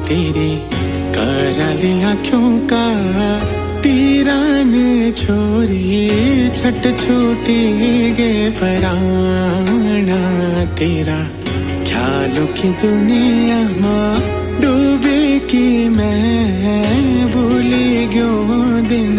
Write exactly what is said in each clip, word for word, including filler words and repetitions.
तेरी कराली आँखों का तीरान छोरी छट छोटी गे पराना तेरा ख्यालों की दुनिया माँ डूबे की मैं भूली क्यों दिन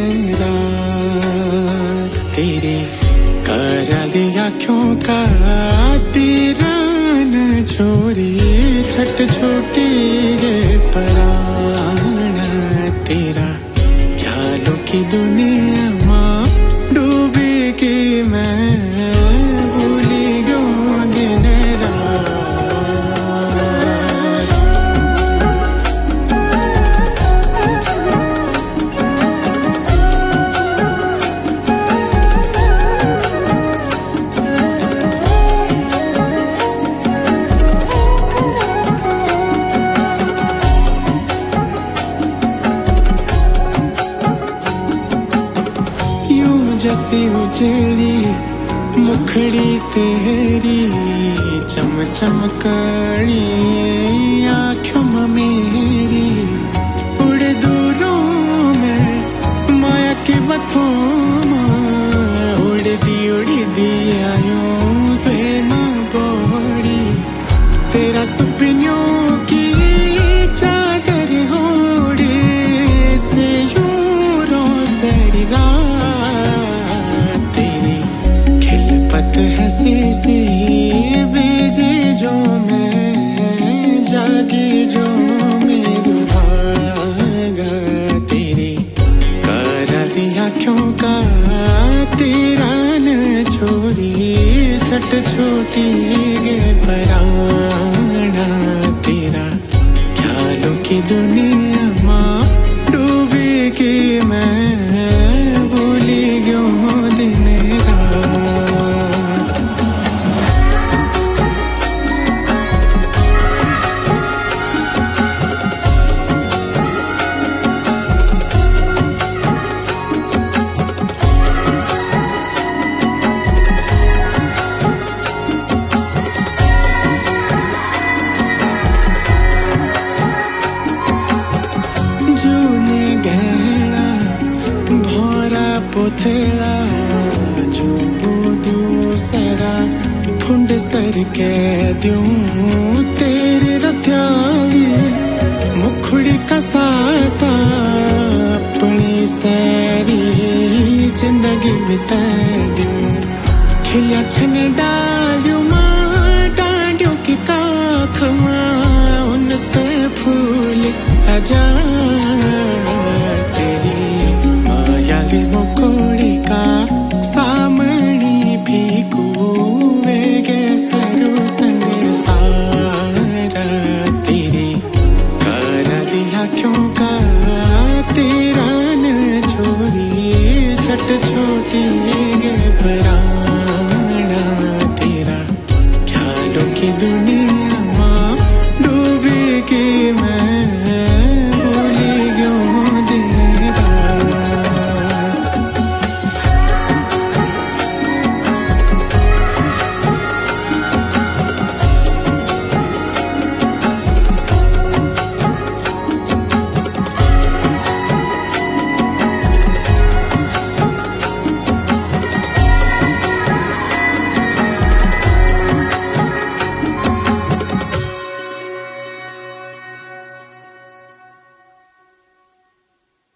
रात तेरी कराली आँखों का तीरान छोरी छट छोटी गे पराना तेरा ख्यालों की दुनिया माँ डूबी की मैं भूली क्यों दिन रात जैसी उजड़ी मुखड़ी तेरी चम चम कड़ी आँखों में मेरी उड़े दूरों में माया के बथों में उड़ दी उड़ी दी आयों प्रेम बोड़ी तेरा सपनों की चादर होड़ी से यूं रोज़ रात पत हंसी सी भेजे जो मैं जागी जो मेरे भागा तेरी कराली आँखों का तेरा न छोरी छट छोटी गे पराना तेरा ख्यालों की दुनिया माँ डूबी की मैं भूली क्यों दिन पोथेला जो बुदू सरा फुंड सर के दूं तेरे रत्याली मुखड़ी का सासा अपनी सारी जिंदगी बिता दूं खिलिया छन डालू माँ डांडियों की काख माँ उन ते फूल हजार तेरी माया दी मुकुट